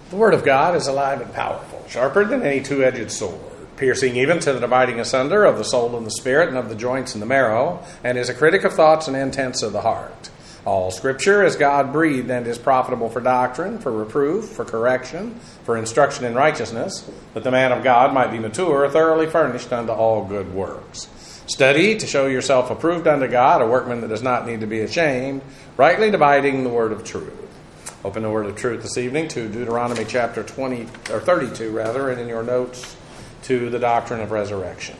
The Word of God is alive and powerful, sharper than any two-edged sword, piercing even to the dividing asunder of the soul and the spirit and of the joints and the marrow, and is a critic of thoughts and intents of the heart. All Scripture is God-breathed and is profitable for doctrine, for reproof, for correction, for instruction in righteousness, that the man of God might be mature, thoroughly furnished unto all good works. Study to show yourself approved unto God, a workman that does not need to be ashamed, rightly dividing the word of truth. Open the word of truth this evening to Deuteronomy chapter 32, and in your notes to the doctrine of resurrection.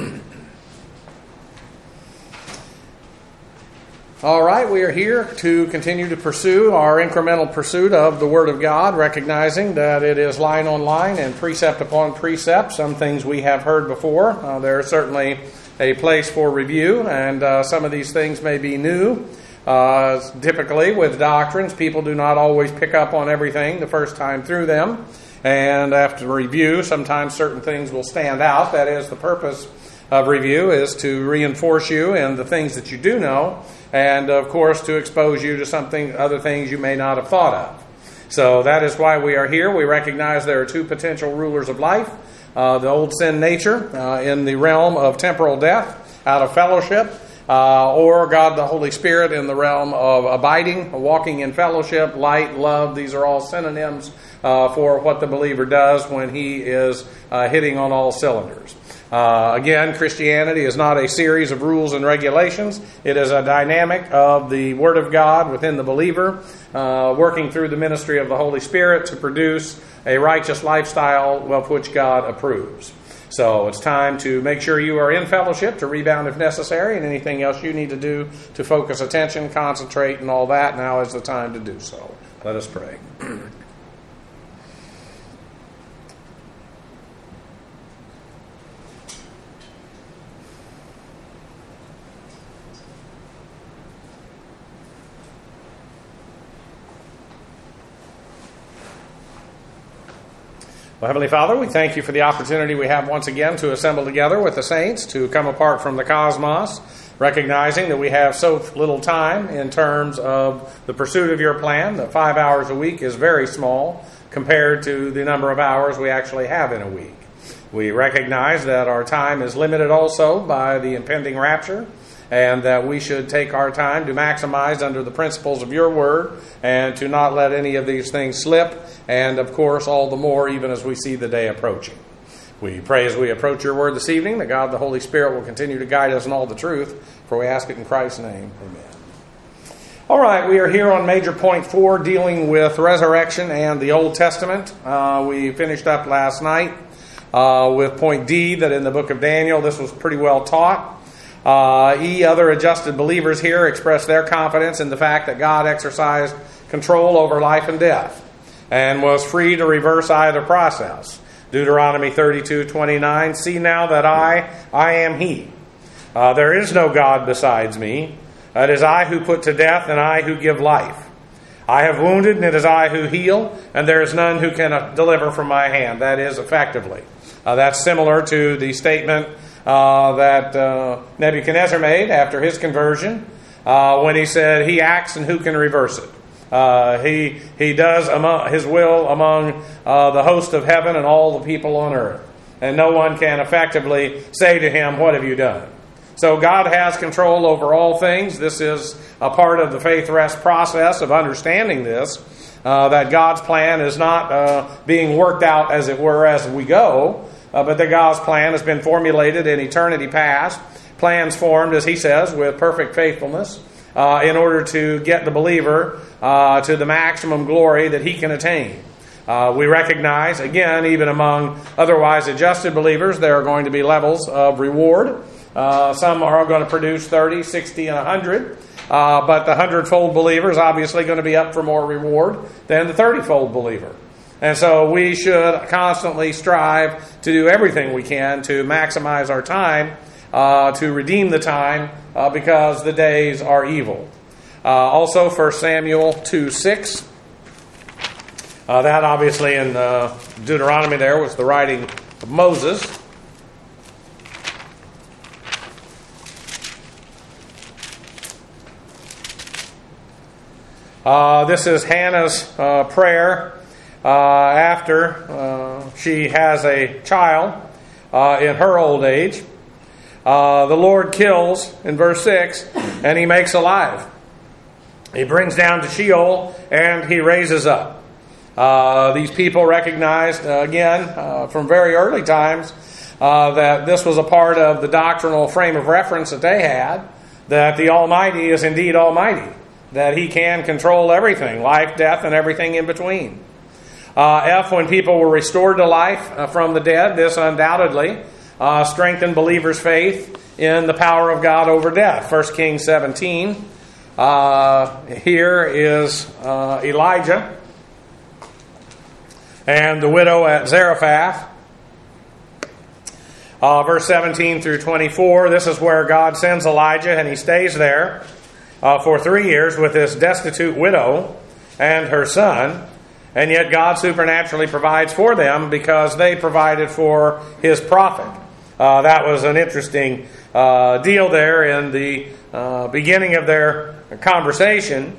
All right, we are here to continue to pursue our incremental pursuit of the Word of God, recognizing that it is line on line and precept upon precept. Some things we have heard before. There is certainly a place for review, and some of these things may be new. Typically, with doctrines, people do not always pick up on everything the first time through them. And after review, sometimes certain things will stand out. That is, the purpose of review is to reinforce you in the things that you do know, and of course to expose you to other things you may not have thought of. So that is why we are here. We recognize there are two potential rulers of life. The old sin nature in the realm of temporal death, out of fellowship, or God the Holy Spirit in the realm of abiding, walking in fellowship, light, love. These are all synonyms for what the believer does when he is hitting on all cylinders. Again, Christianity is not a series of rules and regulations. It is a dynamic of the Word of God within the believer, working through the ministry of the Holy Spirit to produce a righteous lifestyle of which God approves. So it's time to make sure you are in fellowship, to rebound if necessary, and anything else you need to do to focus attention, concentrate, and all that. Now is the time to do so. Let us pray. Well, Heavenly Father, we thank you for the opportunity we have once again to assemble together with the saints, to come apart from the cosmos, recognizing that we have so little time in terms of the pursuit of your plan, that 5 hours a week is very small compared to the number of hours we actually have in a week. We recognize that our time is limited also by the impending rapture, and that we should take our time to maximize under the principles of your word and to not let any of these things slip, and of course all the more even as we see the day approaching. We pray as we approach your word this evening that God the Holy Spirit will continue to guide us in all the truth, for we ask it in Christ's name. Amen. All right, we are here on major point 4, dealing with resurrection and the Old Testament. We finished up last night with point D, that in the book of Daniel this was pretty well taught. Other adjusted believers here express their confidence in the fact that God exercised control over life and death and was free to reverse either process. Deuteronomy 32:29, see now that I am He. There is no God besides me. It is I who put to death and I who give life. I have wounded and it is I who heal, and there is none who can deliver from my hand. That is effectively. That's similar to the statement that Nebuchadnezzar made after his conversion when he said, he acts and who can reverse it. He does his will among the host of heaven and all the people on earth. And no one can effectively say to him, what have you done? So God has control over all things. This is a part of the faith rest process of understanding this, that God's plan is not being worked out, as it were, as we go, but that God's plan has been formulated in eternity past, plans formed, as he says, with perfect faithfulness, in order to get the believer to the maximum glory that he can attain. We recognize, again, even among otherwise adjusted believers, there are going to be levels of reward. Some are going to produce 30, 60, and 100. But the 100-fold believer is obviously going to be up for more reward than the 30-fold believer. And so we should constantly strive to do everything we can to maximize our time, to redeem the time, because the days are evil. Also, 1 Samuel 2:6. That obviously in Deuteronomy there was the writing of Moses. This is Hannah's prayer after she has a child in her old age, the Lord kills, in verse 6, and He makes alive. He brings down to Sheol, and He raises up. These people recognized, again, from very early times, that this was a part of the doctrinal frame of reference that they had, that the Almighty is indeed Almighty, that He can control everything, life, death, and everything in between. When people were restored to life from the dead, this undoubtedly strengthened believers' faith in the power of God over death. 1 Kings 17. Here is Elijah and the widow at Zarephath. Verse 17 through 24, this is where God sends Elijah, and he stays there for 3 years with this destitute widow and her son. And yet God supernaturally provides for them because they provided for His prophet. That was an interesting deal there in the beginning of their conversation,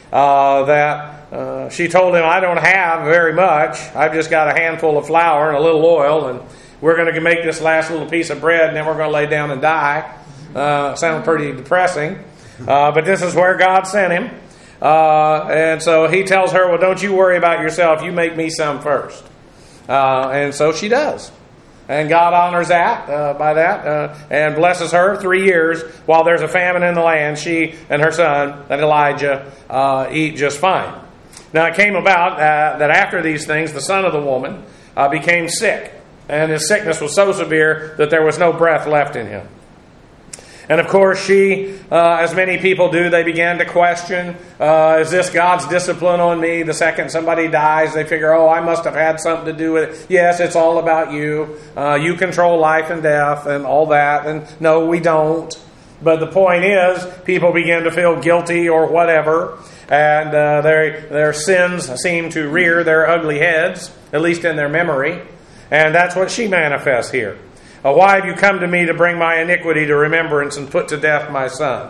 that she told him, I don't have very much. I've just got a handful of flour and a little oil, and we're going to make this last little piece of bread, and then we're going to lay down and die. Sounds pretty depressing. But this is where God sent him. And so he tells her, well, don't you worry about yourself. You make me some first. And so she does. And God honors that by that and blesses her 3 years while there's a famine in the land. She and her son and Elijah eat just fine. Now it came about that after these things, the son of the woman became sick. And his sickness was so severe that there was no breath left in him. And of course she, as many people do, they began to question, is this God's discipline on me? The second somebody dies, they figure, I must have had something to do with it. Yes, it's all about you. You control life and death and all that. And no, we don't. But the point is, people begin to feel guilty or whatever. And their sins seem to rear their ugly heads, at least in their memory. And that's what she manifests here. Why have you come to me to bring my iniquity to remembrance and put to death my son?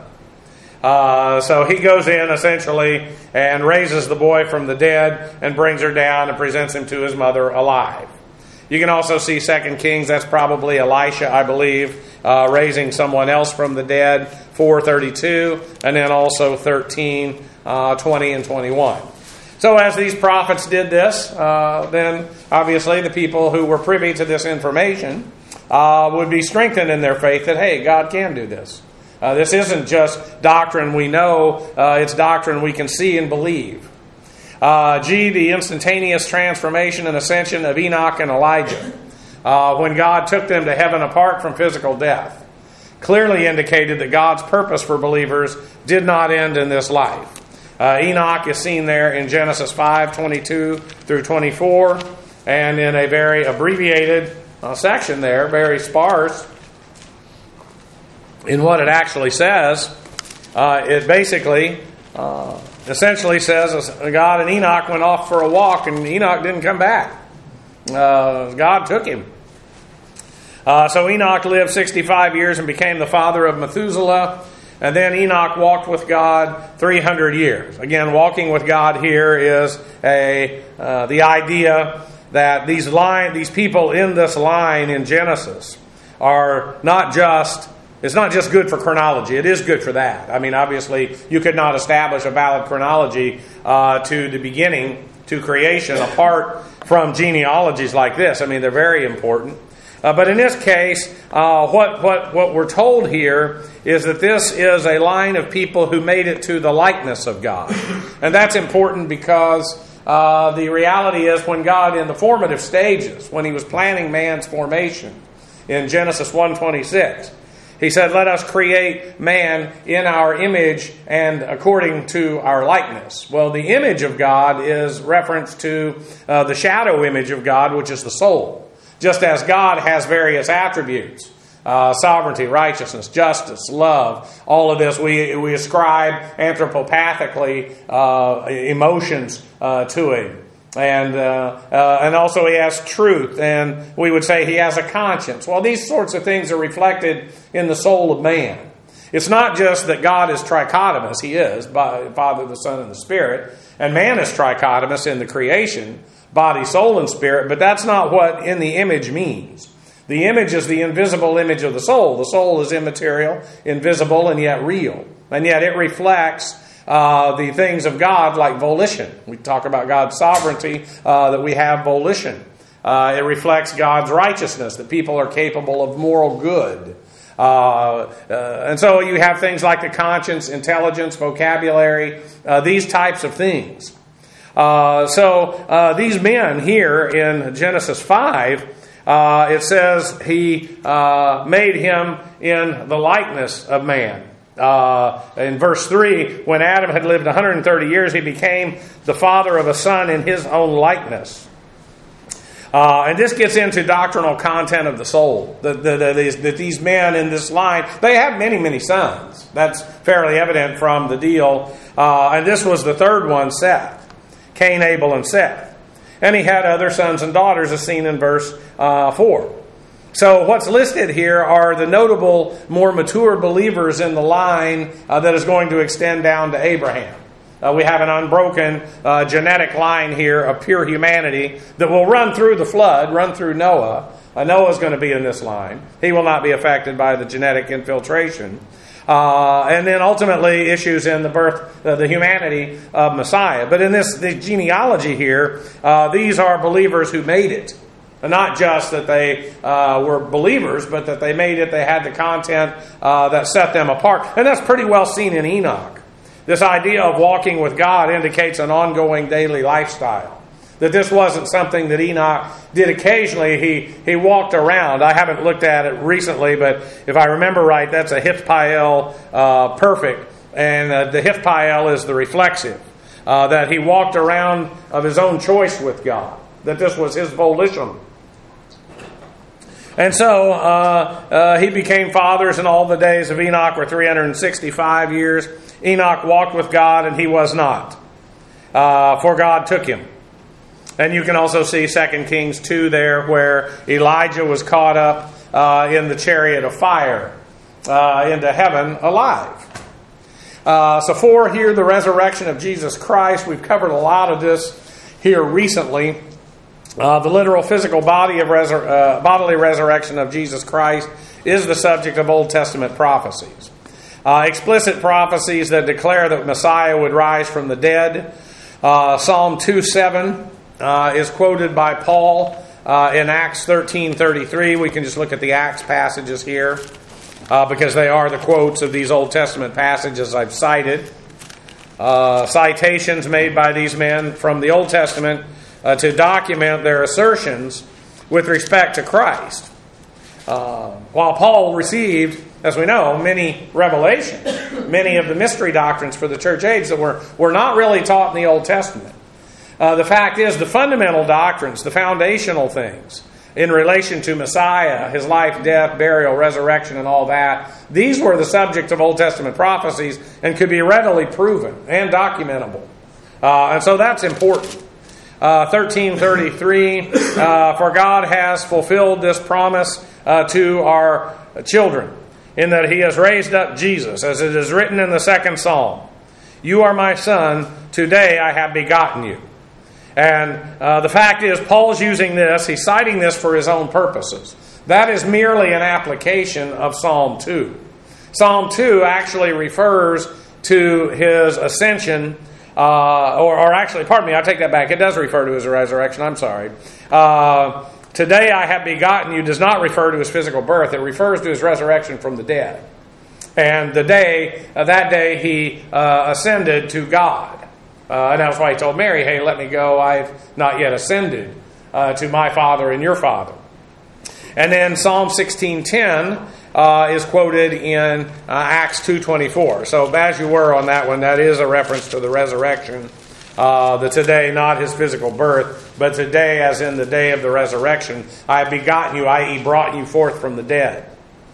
So he goes in essentially and raises the boy from the dead and brings her down and presents him to his mother alive. You can also see 2 Kings, that's probably Elisha, I believe, raising someone else from the dead, 4:32, and then also 13, 20, and 21. So as these prophets did this, then obviously the people who were privy to this information would be strengthened in their faith that, hey, God can do this. This isn't just doctrine we know, it's doctrine we can see and believe. The instantaneous transformation and ascension of Enoch and Elijah, when God took them to heaven apart from physical death, clearly indicated that God's purpose for believers did not end in this life. Enoch is seen there in Genesis 5:22 through 24, and in a very abbreviated section there, very sparse in what it actually says. It basically essentially says God and Enoch went off for a walk, and Enoch didn't come back. God took him. So Enoch lived 65 years and became the father of Methuselah. And then Enoch walked with God 300 years. Again, walking with God here is the idea that these people in this line in Genesis are not just, it's not just good for chronology. It is good for that. I mean, obviously, you could not establish a valid chronology to the beginning, to creation, apart from genealogies like this. I mean, they're very important. But in this case, what we're told here is that this is a line of people who made it to the likeness of God. And that's important because the reality is when God, in the formative stages, when He was planning man's formation, in Genesis 1:26, He said, let us create man in our image and according to our likeness. Well, the image of God is reference to the shadow image of God, which is the soul. Just as God has various attributes, sovereignty, righteousness, justice, love, all of this, we ascribe anthropopathically emotions to Him. And also He has truth, and we would say He has a conscience. Well, these sorts of things are reflected in the soul of man. It's not just that God is trichotomous. He is, Father, the Son, and the Spirit. And man is trichotomous in the creation, body, soul, and spirit. But that's not what in the image means. The image is the invisible image of the soul. The soul is immaterial, invisible, and yet real. And yet it reflects the things of God like volition. We talk about God's sovereignty, that we have volition. It reflects God's righteousness, that people are capable of moral good. And so you have things like the conscience, intelligence, vocabulary, these types of things. So these men here in Genesis 5, it says he made him in the likeness of man. In verse 3, when Adam had lived 130 years, he became the father of a son in his own likeness. And this gets into doctrinal content of the soul. That these men in this line, they have many, many sons. That's fairly evident from the deal. And this was the third one, Seth. Cain, Abel, and Seth. And he had other sons and daughters, as seen in verse 4. So what's listed here are the notable, more mature believers in the line that is going to extend down to Abraham. We have an unbroken genetic line here of pure humanity that will run through the flood, run through Noah. Noah's going to be in this line. He will not be affected by the genetic infiltration. And then ultimately issues in the birth, the humanity of Messiah. But in the genealogy here, these are believers who made it. Not just that they were believers, but that they made it, they had the content that set them apart. And that's pretty well seen in Enoch. This idea of walking with God indicates an ongoing daily lifestyle. That this wasn't something that Enoch did occasionally. He walked around. I haven't looked at it recently, but if I remember right, that's a Hithpael perfect. And the Hithpael is the reflexive. That he walked around of his own choice with God. That this was his volition. And so he became fathers, and all the days of Enoch were 365 years. Enoch walked with God, and he was not, for God took him. And you can also see 2 Kings 2 there, where Elijah was caught up in the chariot of fire into heaven alive. So 4 here, the resurrection of Jesus Christ. We've covered a lot of this here recently. The literal physical bodily resurrection of Jesus Christ is the subject of Old Testament prophecies. Explicit prophecies that declare that Messiah would rise from the dead. Psalm 2:7 is quoted by Paul in Acts 13:33. We can just look at the Acts passages here because they are the quotes of these Old Testament passages I've cited. Citations made by these men from the Old Testament to document their assertions with respect to Christ. While Paul received, as we know, many revelations, many of the mystery doctrines for the church age that were not really taught in the Old Testament. The fact is, the fundamental doctrines, the foundational things in relation to Messiah, his life, death, burial, resurrection, and all that, these were the subject of Old Testament prophecies and could be readily proven and documentable. And so that's important. 13:33, for God has fulfilled this promise to our children, in that he has raised up Jesus, as it is written in the 2nd Psalm. You are my son, today I have begotten you. And the fact is, Paul's using this, he's citing this for his own purposes. That is merely an application of Psalm 2. Psalm 2 actually refers to his ascension, or actually, pardon me, I take that back. It does refer to his resurrection. I'm sorry. Today I have begotten you does not refer to his physical birth. It refers to his resurrection from the dead. And that day he ascended to God. And that's why he told Mary, hey, let me go. I've not yet ascended to my Father and your Father. And then Psalm 16:10 is quoted in Acts 2:24. So as you were on that one, that is a reference to the resurrection. The today, not his physical birth, but today as in the day of the resurrection, I have begotten you, i.e. brought you forth from the dead.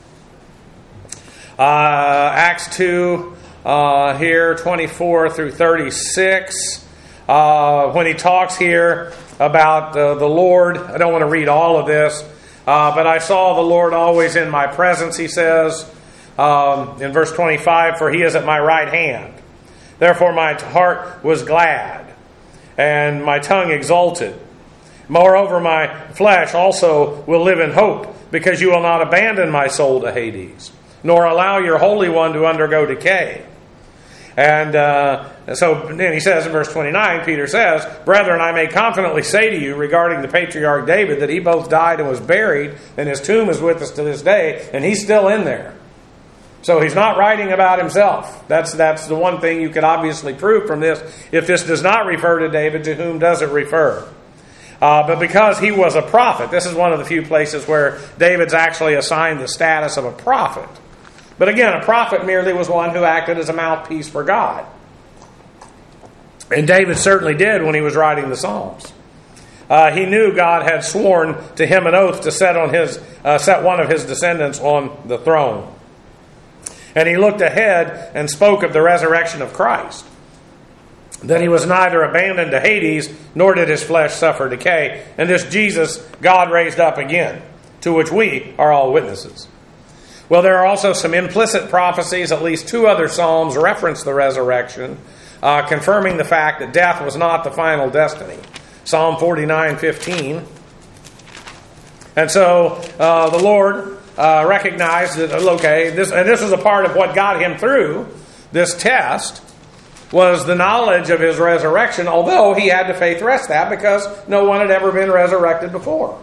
Acts 2, here, 24 through 36, when he talks here about the Lord. I don't want to read all of this, but I saw the Lord always in my presence, he says. In verse 25, for he is at my right hand. Therefore my heart was glad, and my tongue exulted. Moreover, my flesh also will live in hope, because you will not abandon my soul to Hades, nor allow your Holy One to undergo decay. And so then he says in verse 29, Peter says, Brethren, I may confidently say to you regarding the patriarch David that he both died and was buried, and his tomb is with us to this day, and he's still in there. So he's not writing about himself. That's the one thing you could obviously prove from this. If this does not refer to David, to whom does it refer? But because he was a prophet, this is one of the few places where David's actually assigned the status of a prophet. But again, a prophet merely was one who acted as a mouthpiece for God. And David certainly did when he was writing the Psalms. He knew God had sworn to him an oath to set one of his descendants on the throne. And he looked ahead and spoke of the resurrection of Christ. That he was neither abandoned to Hades, nor did his flesh suffer decay. And this Jesus God raised up again, to which we are all witnesses. Well, there are also some implicit prophecies. At least 2 other Psalms reference the resurrection, confirming the fact that death was not the final destiny. Psalm 49:15. And so the Lord recognized that, this was a part of what got him through this test, was the knowledge of his resurrection, although he had to faith rest that because no one had ever been resurrected before.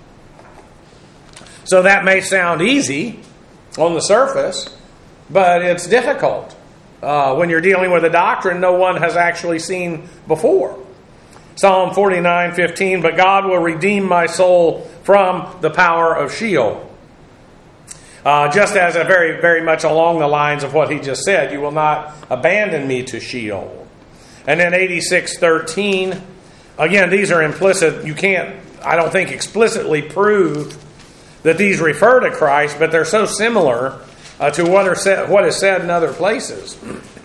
So that may sound easy on the surface, but it's difficult when you're dealing with a doctrine no one has actually seen before. Psalm 49:15, but God will redeem my soul from the power of Sheol. Just as very, very much along the lines of what he just said, you will not abandon me to Sheol. And then 86:13, again, these are implicit. You can't, I don't think, explicitly prove that these refer to Christ, but they're so similar to what is said in other places.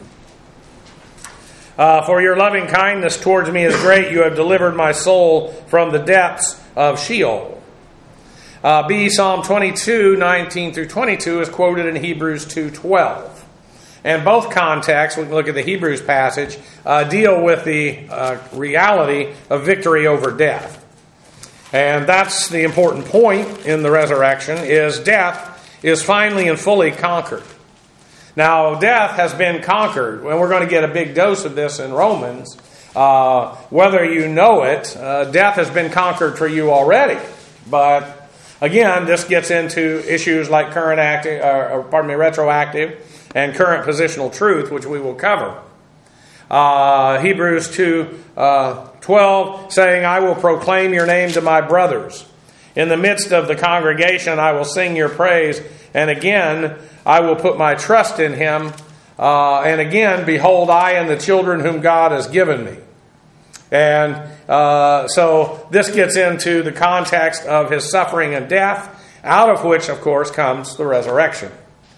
For your loving kindness towards me is great. You have delivered my soul from the depths of Sheol. Psalm 22:19 through 22 is quoted in Hebrews 2:12. And both contexts, we can look at the Hebrews passage, deal with the reality of victory over death. And that's the important point in the resurrection, is death is finally and fully conquered. Now, death has been conquered, and we're going to get a big dose of this in Romans. Whether you know it, death has been conquered for you already. But again, this gets into issues like retroactive and current positional truth, which we will cover. Hebrews 2:12, saying, I will proclaim your name to my brothers. In the midst of the congregation, I will sing your praise. And again, I will put my trust in him. And again, behold, I and the children whom God has given me. And so this gets into the context of his suffering and death, out of which, of course, comes the resurrection.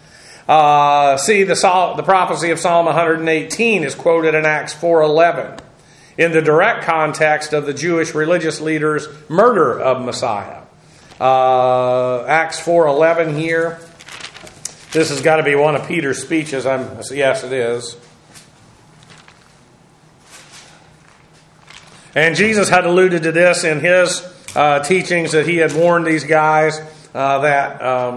The prophecy of Psalm 118 is quoted in Acts 4:11 in the direct context of the Jewish religious leaders' murder of Messiah. Acts 4:11 here. This has got to be one of Peter's speeches. Yes, it is. And Jesus had alluded to this in his teachings, that he had warned these guys that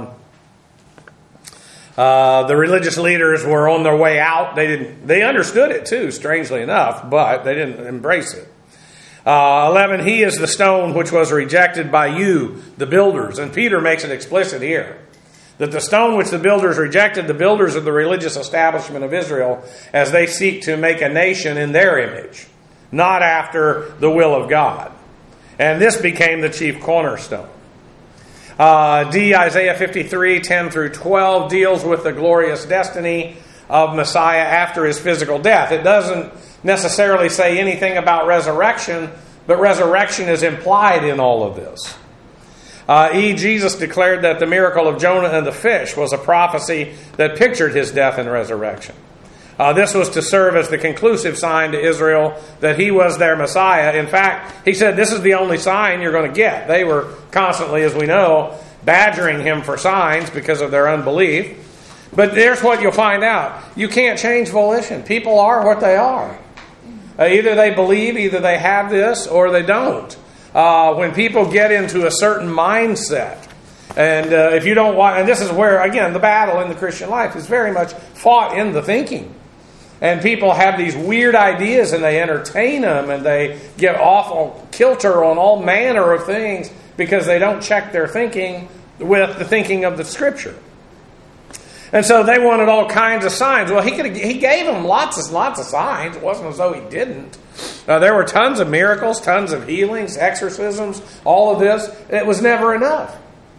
the religious leaders were on their way out. They understood it too, strangely enough, but they didn't embrace it. 11, he is the stone which was rejected by you, the builders. And Peter makes it explicit here, that the stone which the builders rejected, the builders of the religious establishment of Israel, as they seek to make a nation in their image, not after the will of God. And this became the chief cornerstone. Isaiah 53:10 through 12 deals with the glorious destiny of Messiah after his physical death. It doesn't necessarily say anything about resurrection, but resurrection is implied in all of this. Jesus declared that the miracle of Jonah and the fish was a prophecy that pictured his death and resurrection. This was to serve as the conclusive sign to Israel that he was their Messiah. In fact, he said, this is the only sign you're going to get. They were constantly, as we know, badgering him for signs because of their unbelief. But there's what you'll find out. You can't change volition. People are what they are. Either they believe, either they have this, or they don't. When people get into a certain mindset, and if you don't want, and this is where, again, the battle in the Christian life is very much fought in the thinking. And people have these weird ideas and they entertain them and they get awful kilter on all manner of things because they don't check their thinking with the thinking of the Scripture. And so they wanted all kinds of signs. Well, he gave them lots of signs. It wasn't as though he didn't. There were tons of miracles, tons of healings, exorcisms, all of this. It was never enough.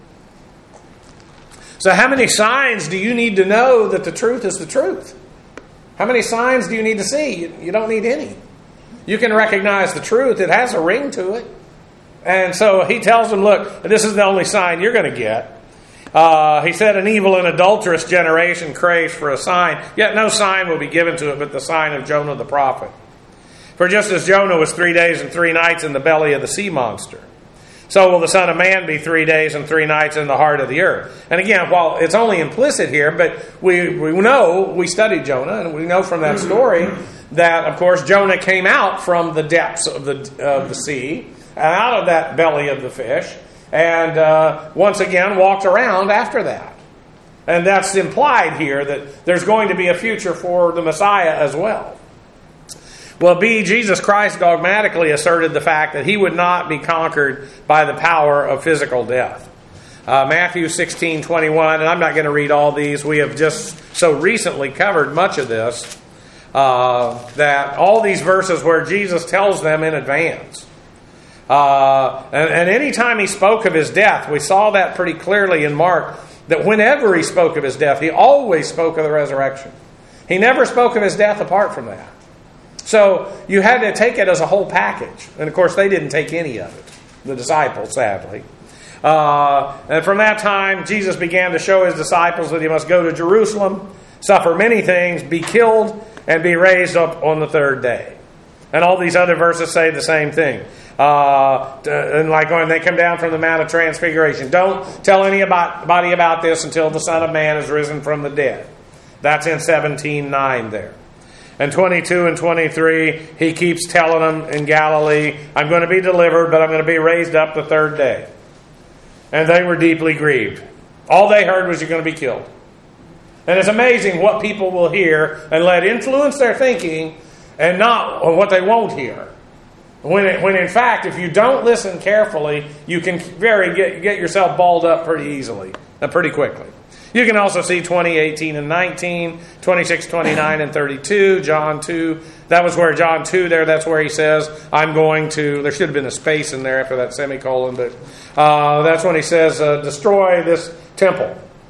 So how many signs do you need to know that the truth is the truth? How many signs do you need to see? You don't need any. You can recognize the truth. It has a ring to it. And so he tells them, look, this is the only sign you're going to get. He said, an evil and adulterous generation craves for a sign, yet no sign will be given to it but the sign of Jonah the prophet. For just as Jonah was 3 days and 3 nights in the belly of the sea monster, so will the Son of Man be 3 days and 3 nights in the heart of the earth. And again, while it's only implicit here, but we know, we studied Jonah, and we know from that story that, of course, Jonah came out from the depths of the sea, out of that belly of the fish, and once again walked around after that. And that's implied here, that there's going to be a future for the Messiah as well. Well, Jesus Christ dogmatically asserted the fact that he would not be conquered by the power of physical death. Matthew 16:21, and I'm not going to read all these. We have just so recently covered much of this, that all these verses where Jesus tells them in advance. And any time he spoke of his death, we saw that pretty clearly in Mark, that whenever he spoke of his death, he always spoke of the resurrection. He never spoke of his death apart from that. So you had to take it as a whole package. And of course, they didn't take any of it, the disciples, sadly. And from that time, Jesus began to show his disciples that he must go to Jerusalem, suffer many things, be killed, and be raised up on the third day. And all these other verses say the same thing. And like when they come down from the Mount of Transfiguration, don't tell anybody about this until the Son of Man is risen from the dead. That's in 17:9 there. And 22 and 23, he keeps telling them in Galilee, I'm going to be delivered, but I'm going to be raised up the third day. And they were deeply grieved. All they heard was you're going to be killed. And it's amazing what people will hear and let influence their thinking and not what they won't hear. When in fact, if you don't listen carefully, you can get yourself balled up pretty easily, pretty quickly. You can also see 20, 18, and 19, 26, 29, and 32, John 2. That was where John 2 there, that's where he says, I'm going to, there should have been a space in there after that semicolon, but that's when he says, destroy this temple,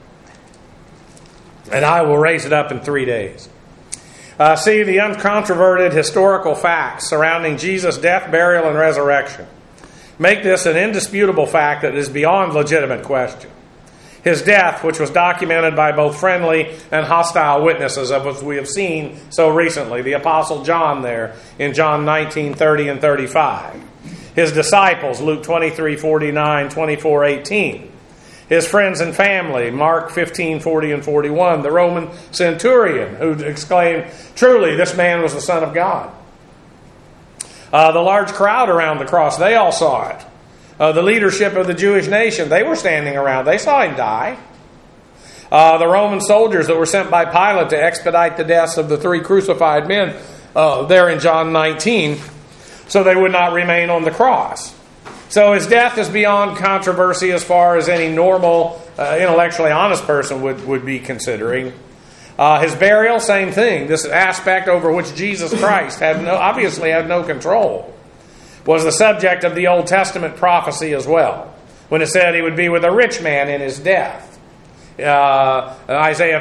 and I will raise it up in 3 days. See the uncontroverted historical facts surrounding Jesus' death, burial, and resurrection. Make this an indisputable fact that is beyond legitimate question. His death, which was documented by both friendly and hostile witnesses, of which we have seen so recently. The Apostle John there in John 19:30 and 35. His disciples, Luke 23:49, 24:18. His friends and family, Mark 15:40 and 41. The Roman centurion who exclaimed, truly, this man was the Son of God. The large crowd around the cross, they all saw it. The leadership of the Jewish nation, they were standing around. They saw him die. The Roman soldiers that were sent by Pilate to expedite the deaths of the 3 crucified men there in John 19, so they would not remain on the cross. So his death is beyond controversy as far as any normal, intellectually honest person would be considering. His burial, same thing. This aspect over which Jesus Christ obviously had no control was the subject of the Old Testament prophecy as well, when it said he would be with a rich man in his death. Isaiah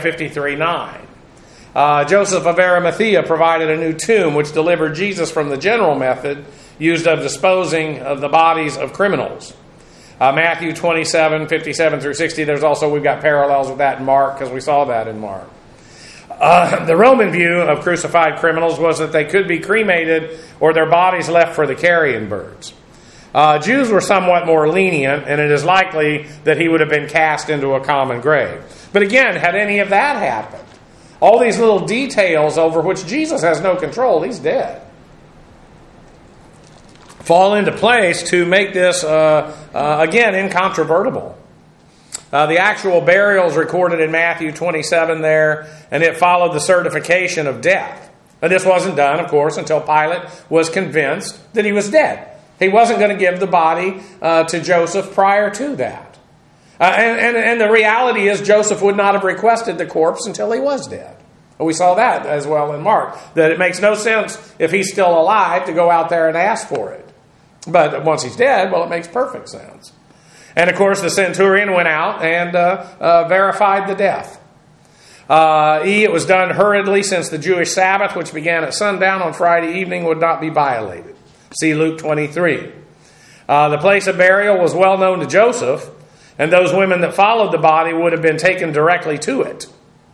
53:9. Joseph of Arimathea provided a new tomb which delivered Jesus from the general method used of disposing of the bodies of criminals. Matthew 27:57 through 60. We've got parallels with that in Mark, because we saw that in Mark. The Roman view of crucified criminals was that they could be cremated or their bodies left for the carrion birds. Jews were somewhat more lenient, and it is likely that he would have been cast into a common grave. But again, had any of that happened? All these little details over which Jesus has no control, he's dead, fall into place to make this, again, incontrovertible. The actual burial is recorded in Matthew 27 there, and it followed the certification of death. And this wasn't done, of course, until Pilate was convinced that he was dead. He wasn't going to give the body to Joseph prior to that. And the reality is Joseph would not have requested the corpse until he was dead. We saw that as well in Mark, that it makes no sense if he's still alive to go out there and ask for it. But once he's dead, well, it makes perfect sense. And of course, the centurion went out and verified the death. It was done hurriedly, since the Jewish Sabbath, which began at sundown on Friday evening, would not be violated. See Luke 23. The place of burial was well known to Joseph, and those women that followed the body would have been taken directly to it.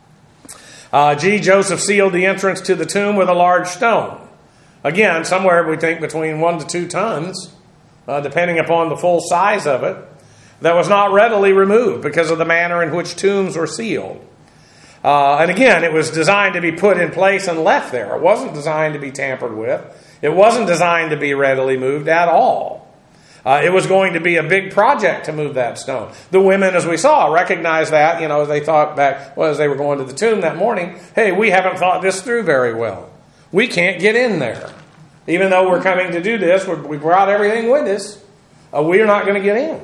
Joseph sealed the entrance to the tomb with a large stone. Again, somewhere we think between 1 to 2 tons, depending upon the full size of it, that was not readily removed because of the manner in which tombs were sealed. And again, it was designed to be put in place and left there. It wasn't designed to be tampered with. It wasn't designed to be readily moved at all. It was going to be a big project to move that stone. The women, as we saw, recognized that, as they thought back, as they were going to the tomb that morning, hey, we haven't thought this through very well. We can't get in there. Even though we're coming to do this, we brought everything with us, we're not going to get in.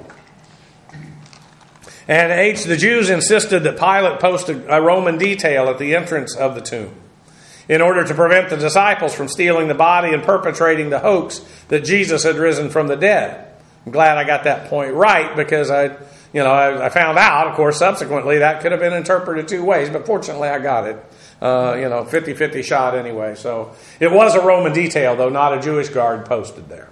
And the Jews insisted that Pilate post a Roman detail at the entrance of the tomb in order to prevent the disciples from stealing the body and perpetrating the hoax that Jesus had risen from the dead. I'm glad I got that point right, because I found out, of course, subsequently that could have been interpreted 2 ways, but fortunately I got it. 50-50 shot anyway. So it was a Roman detail, though, not a Jewish guard posted there.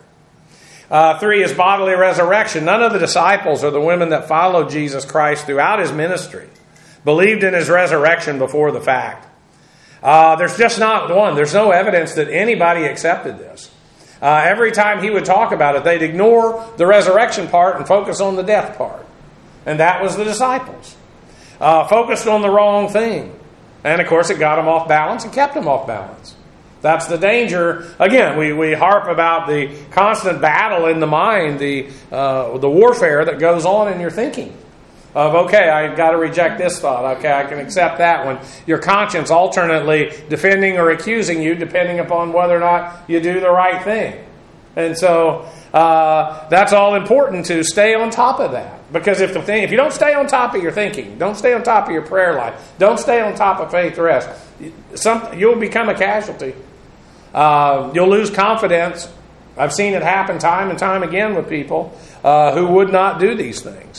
3 is bodily resurrection. None of the disciples or the women that followed Jesus Christ throughout his ministry believed in his resurrection before the fact. There's just not one. There's no evidence that anybody accepted this. Every time he would talk about it, they'd ignore the resurrection part and focus on the death part. And that was the disciples. Focused on the wrong thing. And of course it got them off balance and kept them off balance. That's the danger. Again, we harp about the constant battle in the mind, the warfare that goes on in your thinking. Of, okay, I've got to reject this thought. Okay, I can accept that one. Your conscience alternately defending or accusing you depending upon whether or not you do the right thing. And so that's all important, to stay on top of that. Because if you don't stay on top of your thinking, don't stay on top of your prayer life, don't stay on top of faith rest, you'll become a casualty. You'll lose confidence. I've seen it happen time and time again with people who would not do these things.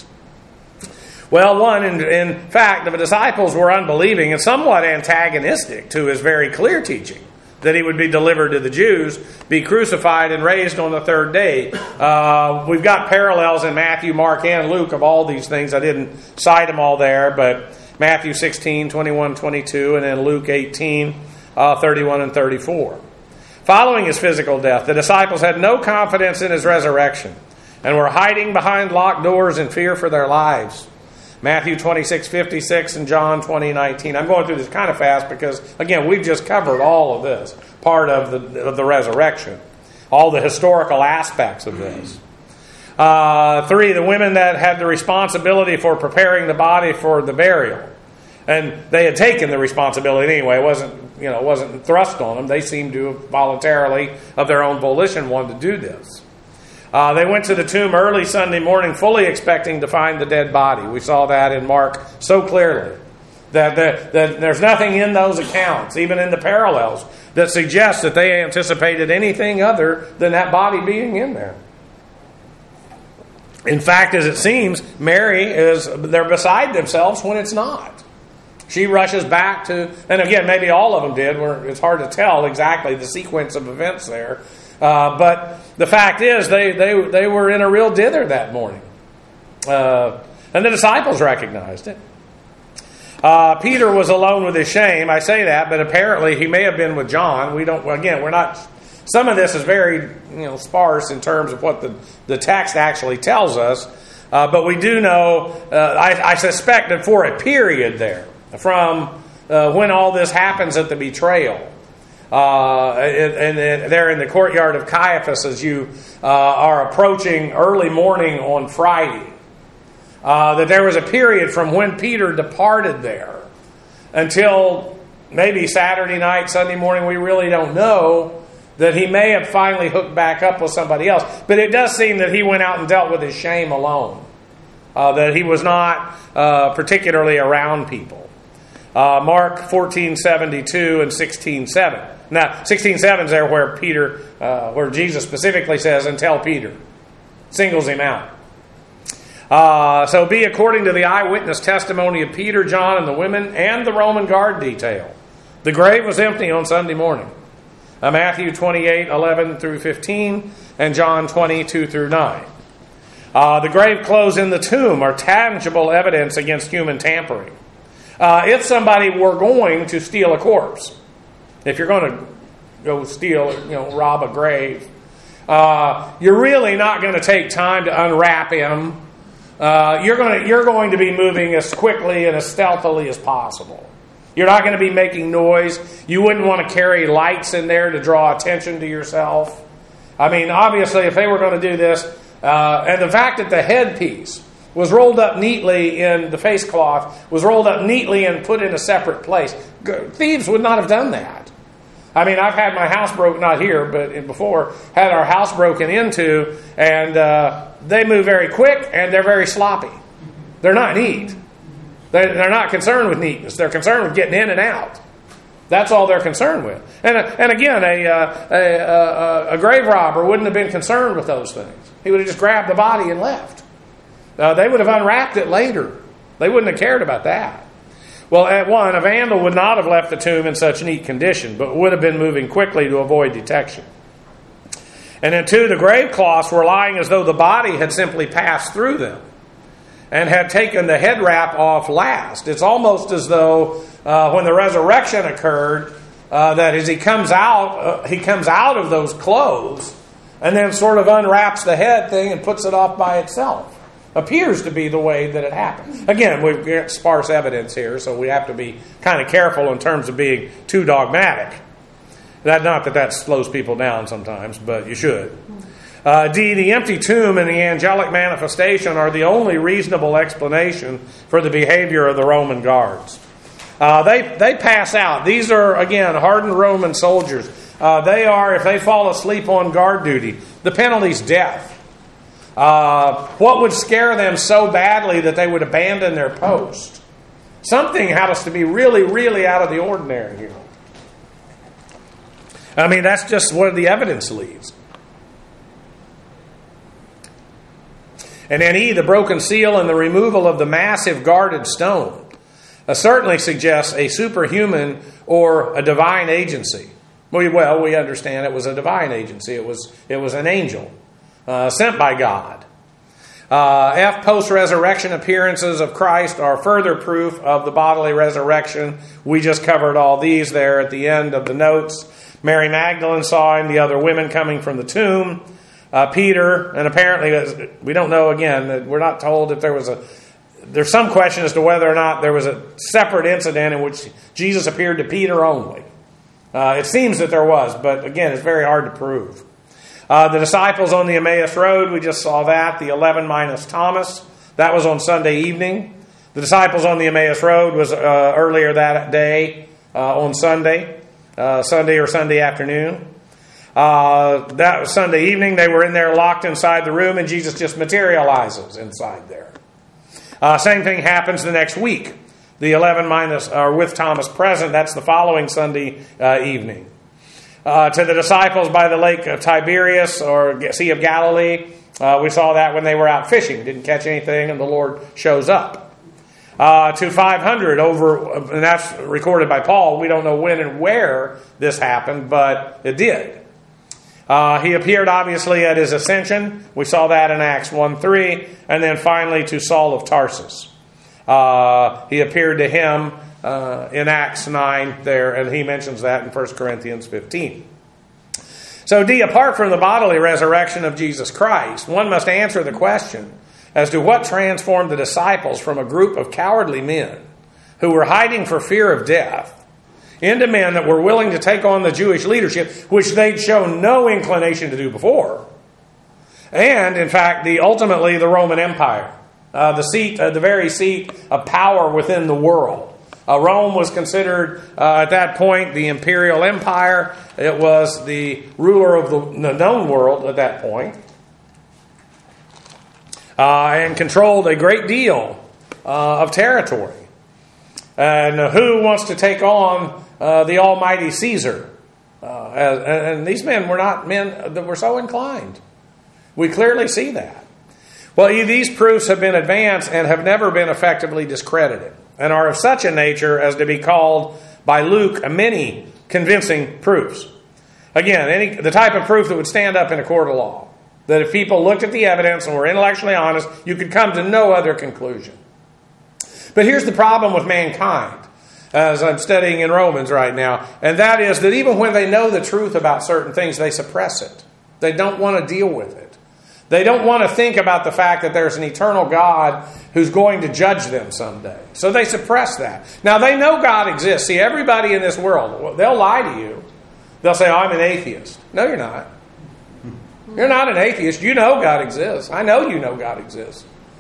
Well, in fact, the disciples were unbelieving and somewhat antagonistic to his very clear teaching that he would be delivered to the Jews, be crucified, and raised on the 3rd day. We've got parallels in Matthew, Mark, and Luke of all these things. I didn't cite them all there, but Matthew 16, 21, 22, and then Luke 18, 31, and 34. Following his physical death, the disciples had no confidence in his resurrection and were hiding behind locked doors in fear for their lives. Matthew 26:56 and John 20:19. I'm going through this kind of fast because, again, we've just covered all of this, part of the resurrection, all the historical aspects of this. 3, the women that had the responsibility for preparing the body for the burial. And they had taken the responsibility anyway. It wasn't thrust on them. They seemed to have voluntarily, of their own volition, wanted to do this. They went to the tomb early Sunday morning fully expecting to find the dead body. We saw that in Mark so clearly. That there's nothing in those accounts, even in the parallels, that suggests that they anticipated anything other than that body being in there. In fact, as it seems, they're beside themselves when it's not. She rushes back to, and again, maybe all of them did. It's hard to tell exactly the sequence of events there. But the fact is, they were in a real dither that morning. And the disciples recognized it. Peter was alone with his shame. I say that, but apparently he may have been with John. We're not Some of this is very sparse in terms of what the text actually tells us. But we do know, I suspect that for a period there, from when all this happens at the betrayal, and there in the courtyard of Caiaphas as you are approaching early morning on Friday, that there was a period from when Peter departed there until maybe Saturday night, Sunday morning, we really don't know, that he may have finally hooked back up with somebody else. But it does seem that he went out and dealt with his shame alone. That he was not particularly around people. Mark 14:72 and 16:7. Now, 16:7 is there where Jesus specifically says, "And tell Peter." Singles him out. So be according to the eyewitness testimony of Peter, John, and the women, and the Roman guard detail. The grave was empty on Sunday morning. Matthew 28:11 through 15, and John 22 through 9. The grave clothes in the tomb are tangible evidence against human tampering. If somebody were going to steal a corpse, if you're going to go steal, rob a grave, you're really not going to take time to unwrap him. You're going to be moving as quickly and as stealthily as possible. You're not going to be making noise. You wouldn't want to carry lights in there to draw attention to yourself. I mean, obviously, if they were going to do this, and the fact that the headpiece was rolled up neatly in the face cloth, was rolled up neatly and put in a separate place, thieves would not have done that. I mean, I've had my house broken, not here, but before, had our house broken into, and they move very quick, and they're very sloppy. They're not neat. They're not concerned with neatness. They're concerned with getting in and out. That's all they're concerned with. And again, a grave robber wouldn't have been concerned with those things. He would have just grabbed the body and left. They would have unwrapped it later. They wouldn't have cared about that. Well, at one, a vandal would not have left the tomb in such neat condition, but would have been moving quickly to avoid detection. And then two, the grave cloths were lying as though the body had simply passed through them and had taken the head wrap off last. It's almost as though when the resurrection occurred, that as he comes out of those clothes and then sort of unwraps the head thing and puts it off by itself. Appears to be the way that it happened. Again, we've got sparse evidence here, so we have to be kind of careful in terms of being too dogmatic. Not that slows people down sometimes, but you should. D, the empty tomb and the angelic manifestation are the only reasonable explanation for the behavior of the Roman guards. They pass out. These are, again, hardened Roman soldiers. They are, if they fall asleep on guard duty, the penalty's death. What would scare them so badly that they would abandon their post? Something happens to be really, really out of the ordinary here. I mean, that's just where the evidence leads. And then E, the broken seal and the removal of the massive guarded stone certainly suggests a superhuman or a divine agency. Well, we understand it was a divine agency. It was an angel sent by God. F, post-resurrection appearances of Christ are further proof of the bodily resurrection. We just covered all these there at the end of the notes. Mary Magdalene saw him, the other women coming from the tomb. Peter, and apparently, we don't know again, we're not told if there's some question as to whether or not there was a separate incident in which Jesus appeared to Peter only. It seems that there was, but again, it's very hard to prove. The disciples on the Emmaus Road, we just saw that, the 11 minus Thomas. That was on Sunday evening. The disciples on the Emmaus Road was earlier that day on Sunday or Sunday afternoon. That was Sunday evening. They were in there locked inside the room, and Jesus just materializes inside there. Same thing happens the next week. The 11 minus, or with Thomas present, that's the following Sunday evening. To the disciples by the lake of Tiberias or Sea of Galilee, we saw that when they were out fishing. Didn't catch anything, and the Lord shows up. To 500 over, and that's recorded by Paul. We don't know when and where this happened, but it did. He appeared obviously at his ascension. We saw that in Acts 1:3. And then finally to Saul of Tarsus. He appeared to him in Acts 9 there, and he mentions that in 1 Corinthians 15. So D, apart from the bodily resurrection of Jesus Christ, one must answer the question as to what transformed the disciples from a group of cowardly men who were hiding for fear of death into men that were willing to take on the Jewish leadership, which they'd shown no inclination to do before. And, in fact, ultimately the Roman Empire, the very seat of power within the world. Rome was considered, at that point, the imperial empire. It was the ruler of the known world at that point. And controlled a great deal of territory. And who wants to take on the almighty Caesar? And these men were not men that were so inclined. We clearly see that. Well, these proofs have been advanced and have never been effectively discredited, and are of such a nature as to be called by Luke many convincing proofs. Again, the type of proof that would stand up in a court of law. That if people looked at the evidence and were intellectually honest, you could come to no other conclusion. But here's the problem with mankind, as I'm studying in Romans right now, and that is that even when they know the truth about certain things, they suppress it. They don't want to deal with it. They don't want to think about the fact that there's an eternal God who's going to judge them someday. So they suppress that. Now, they know God exists. See, everybody in this world, they'll lie to you. They'll say, I'm an atheist. No, you're not. You're not an atheist. You know God exists. I know you know God exists.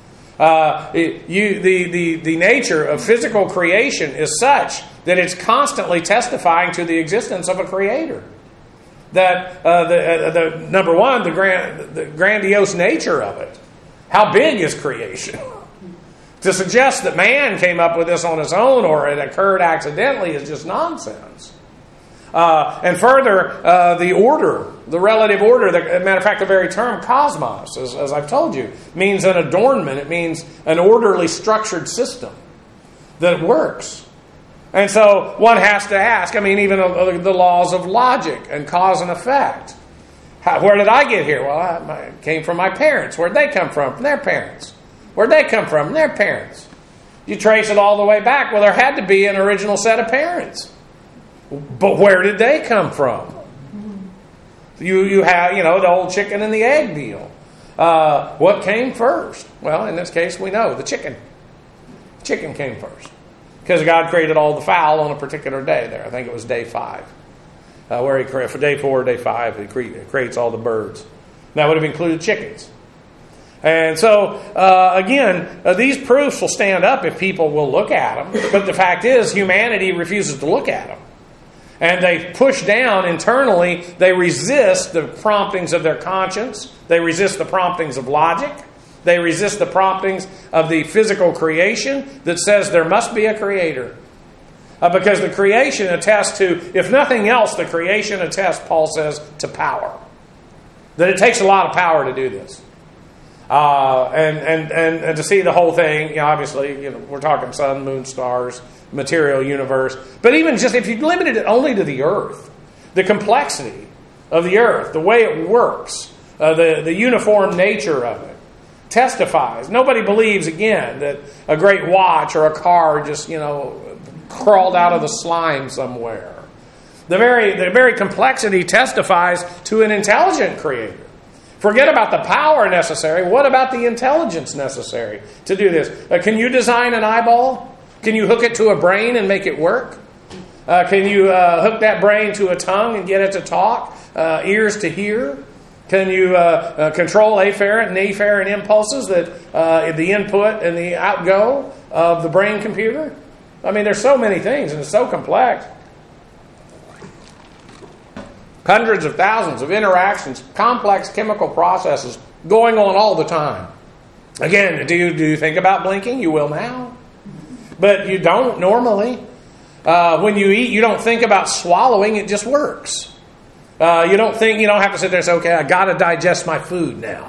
The nature of physical creation is such that it's constantly testifying to the existence of a creator. That number one, the grandiose nature of it. How big is creation? To suggest that man came up with this on his own or it occurred accidentally is just nonsense. And further, the order, the relative order, as a matter of fact, the very term cosmos, as I've told you, means an adornment. It means an orderly structured system that works. And so one has to ask, even the laws of logic and cause and effect. Where did I get here? Well, I came from my parents. Where'd they come from? From their parents. Where'd they come from? From their parents. You trace it all the way back. Well, there had to be an original set of parents. But where did they come from? You have, the old chicken and the egg deal. What came first? Well, in this case, we know the chicken. Chicken came first. Because God created all the fowl on a particular day there. I think it was day 5. Where he created, for day 4 or day 5, he creates all the birds. That would have included chickens. And so, again, these proofs will stand up if people will look at them. But the fact is, humanity refuses to look at them. And they push down internally. They resist the promptings of their conscience. They resist the promptings of logic. They resist the promptings of the physical creation that says there must be a creator. Because the creation attests to, if nothing else, the creation attests, Paul says, to power. That it takes a lot of power to do this. And to see the whole thing, obviously, we're talking sun, moon, stars, material universe. But even just if you limited it only to the earth, the complexity of the earth, the way it works, the uniform nature of it, testifies. Nobody believes, again, that a great watch or a car just, crawled out of the slime somewhere. The very complexity testifies to an intelligent creator. Forget about the power necessary. What about the intelligence necessary to do this? Can you design an eyeball? Can you hook it to a brain and make it work? Can you hook that brain to a tongue and get it to talk? Ears to hear? Can you control afferent and afferent impulses that the input and the outgo of the brain computer? There's so many things, and it's so complex. Hundreds of thousands of interactions, complex chemical processes going on all the time. Again, do you think about blinking? You will now. But you don't normally. When you eat, you don't think about swallowing. It just works. You don't have to sit there and say, okay, I got to digest my food now.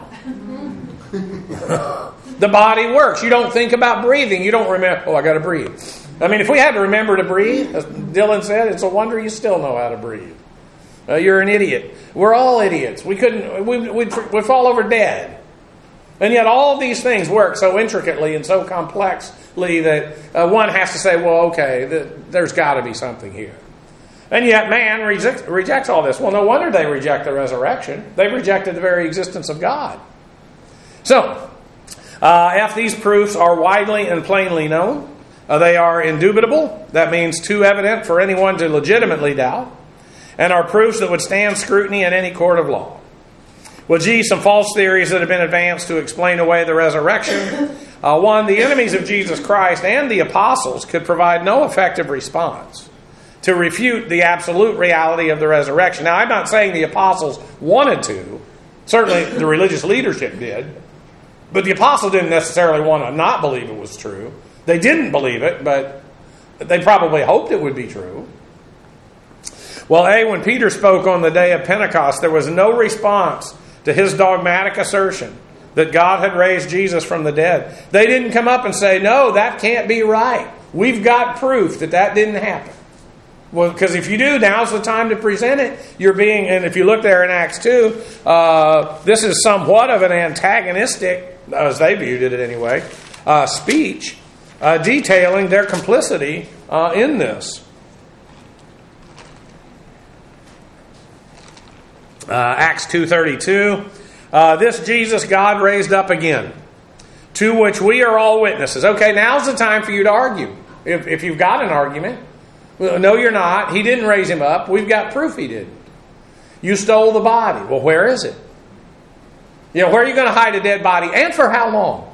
The body works. You don't think about breathing. You don't remember, I got to breathe. If we had to remember to breathe, as Dylan said, it's a wonder you still know how to breathe. You're an idiot. We're all idiots. We'd fall over dead. And yet all of these things work so intricately and so complexly that one has to say, well, okay, there's got to be something here. And yet man rejects all this. Well, no wonder they reject the resurrection. They've rejected the very existence of God. So, if these proofs are widely and plainly known, they are indubitable. That means too evident for anyone to legitimately doubt. And are proofs that would stand scrutiny in any court of law. Well, some false theories that have been advanced to explain away the resurrection. One, the enemies of Jesus Christ and the apostles could provide no effective response to refute the absolute reality of the resurrection. Now, I'm not saying the apostles wanted to. Certainly, the religious leadership did. But the apostles didn't necessarily want to not believe it was true. They didn't believe it, but they probably hoped it would be true. Well, when Peter spoke on the day of Pentecost, there was no response to his dogmatic assertion that God had raised Jesus from the dead. They didn't come up and say, no, that can't be right. We've got proof that didn't happen. Well, because if you do, now's the time to present it. And if you look there in Acts 2, this is somewhat of an antagonistic, as they viewed it anyway, speech detailing their complicity in this. Acts 2:32, this Jesus God raised up again, to which we are all witnesses. Okay, now's the time for you to argue. If you've got an argument. Well, no, you're not. He didn't raise him up. We've got proof he didn't. You stole the body. Well, where is it? Where are you going to hide a dead body? And for how long?